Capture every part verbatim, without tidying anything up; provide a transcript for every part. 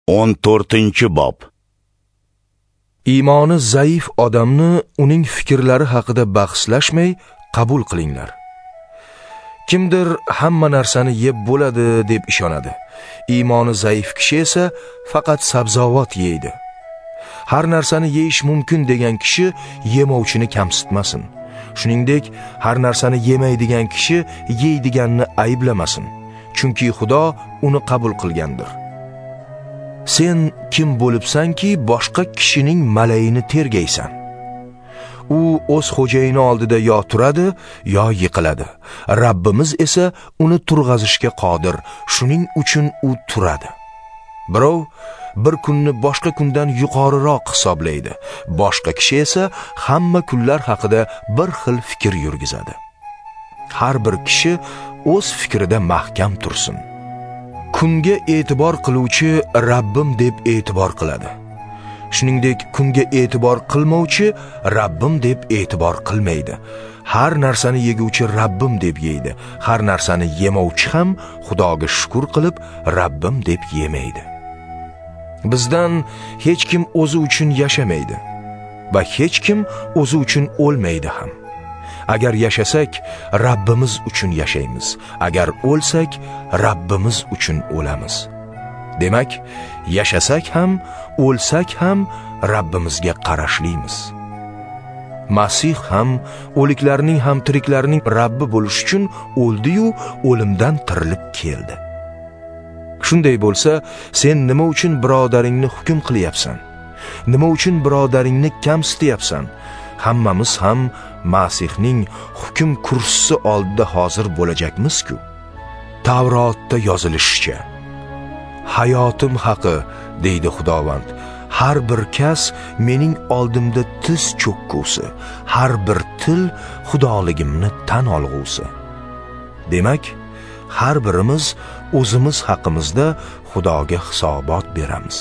o'n to'rtinchi bob. Iymoni zaif odamni uning fikrlari haqida bahslashmay qabul qilinglar. Kimdir hamma narsani yeb bo'ladi deb ishonadi. Iymoni zaif kishi esa faqat sabzavot yeydi. Har narsani yeyish mumkin degan kishi yemovchini kamsitmasin. Shuningdek, har narsani yemaydigan kishi yeydiganni ayblamasin, chunki Xudo uni qabul qilgandir. Sen kim bo'libsanki boshqa kishining malayini tergaysan? U o'z xo'jayini oldida yo turadi, yo yiqiladi. Rabbimiz esa uni turg'azishga qodir. Shuning uchun u turadi. Birov bir kunni boshqa kundan yuqoriroq hisoblaydi. Boshqa kishi esa hamma kunlar haqida bir xil fikr yurgizadi. Har bir kishi o'z fikrida mahkam tursin. Kunga e'tibor qiluvchi Rabbim deb e'tibor qiladi. Shuningdek, kunga e'tibor qilmovchi Rabbim deb e'tibor qilmaydi. Har narsani yeguvchi Rabbim deb yeydi. Har narsani yemovchi ham Xudoga shukr qilib Rabbim deb yemaydi. Bizdan hech kim o'zi uchun yashamaydi va hech kim o'zi uchun o'lmaydi ham. Agar yashasak, Rabbimiz uchun yashaymiz. Agar o'lsak, Rabbimiz uchun o'lamiz. Demak, yashasak ham, o'lsak ham Rabbimizga qarashlimiz. Masih ham o'liklarning ham tiriklarning Rabbi bo'lish uchun o'ldi-yu o'limdan tirilib keldi. Shunday bo'lsa, sen nima uchun birodaringni hukm qilyapsan? Nima uchun birodaringni kamsityapsan? Hammamiz ham Masihning hukm kursisi oldida hozir bo'lajakmiz-ku. Tavrotda yozilishicha: Hayotim haqi, deydi Xudovand, har bir kas mening oldimda tiz cho'kkusi, har bir til xudoligimni tan olg'usi. Demak, har birimiz o'zimiz haqimizda Xudoga hisobot beramiz.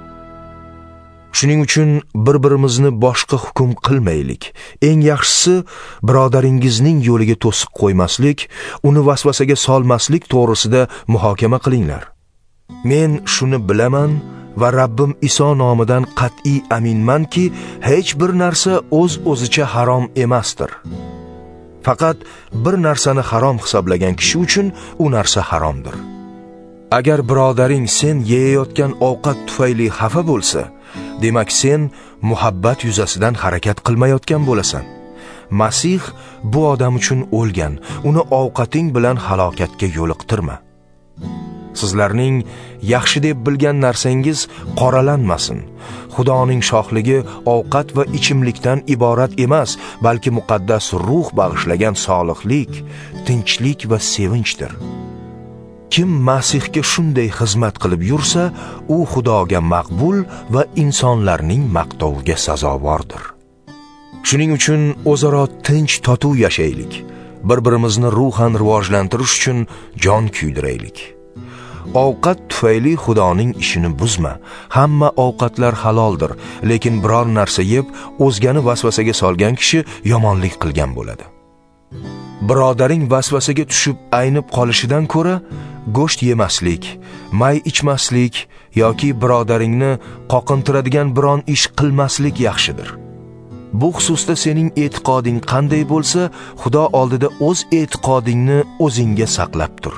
Shuning uchun bir-birimizni boshqa hukm qilmaylik. Eng yaxshisi birodaringizning yo'liga to'siq qo'ymaslik, uni vasvasaga solmaslik to'g'risida muhokama qilinglar. Men shuni bilaman va Rabbim Iso nomidan qat'iy aminmanki, hech bir narsa o'z-o'zicha harom emasdir. Faqat bir narsani harom hisoblagan kishi uchun u narsa haromdir. Agar birodaring sen yeyayotgan ovqat tufayli xafa bo'lsa, demak sen muhabbat yuzasidan harakat qilmayotgan bo'lasan. Masih bu odam uchun o'lgan. Uni ovqating bilan halokatga yo'liqtirma. Sizlarning yaxshi deb bilgan narsangiz qoralanmasin. Xudoning shohligi ovqat va ichimlikdan iborat emas, balki muqaddas ruh bag'ishlagan solihlik, tinchlik va sevinchdir. Kim Masihga shunday xizmat qilib yursa, u Xudoga maqbul va insonlarning maqtoviga sazovordir. Shuning uchun o'zaro tinch totuv yashaylik. Bir-birimizni ruhan rivojlantirish uchun jon kuydiraylik. Ovqat tufayli Xudoning ishini buzma. Hamma ovqatlar haloldir, lekin biror narsa yeb o'zgani vasvasaga solgan kishi yomonlik qilgan bo'ladi. Birodaring vasvasaga tushib aynib qolishidan ko'ra, go'sht yemaslik, may ichmaslik yoki birodaringni qoqintiradigan biron ish qilmaslik yaxshidir. Bu xususda sening e'tiqoding qanday bo'lsa, Xudo oldida o'z e'tiqodingni o'zingga saqlab tur.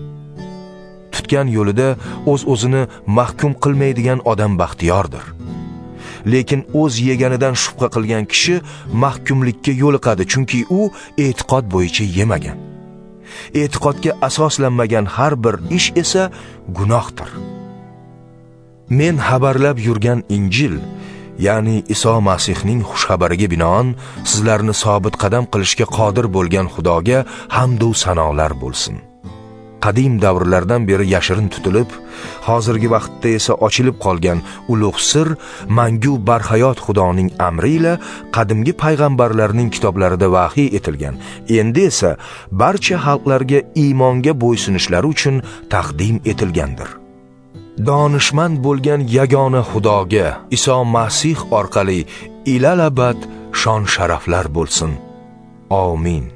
Tutgan yo'lida o'z-o'zini mahkum qilmaydigan odam baxtiyordir. Lekin o'z yeganidan shubha qilgan kishi mahkumlikka yo'liqadi, chunki u e'tiqod bo'yicha yemagan. E'tiqodga asoslanmagan har bir ish esa gunohdir. Men xabarlab yurgan Injil, ya'ni Iso Masihning xushxabariga binoan sizlarni sobit qadam qilishga qodir bo'lgan Xudoga hamd va sanolar bo'lsin. Qadim davrlardan beri yashirin tutilib, hozirgi vaqtda esa ochilib qolgan ulug' sir mangu barhayot Xudoning amri ila qadimgi payg'ambarlarning kitoblarida vahiy etilgan. Endi esa barcha xalqlarga iymonga bo'ysunishlari uchun taqdim etilgandir. Donishmand bo'lgan yagona Xudoga Iso Masih orqali ilal abad shon sharaflar bo'lsin. Amin.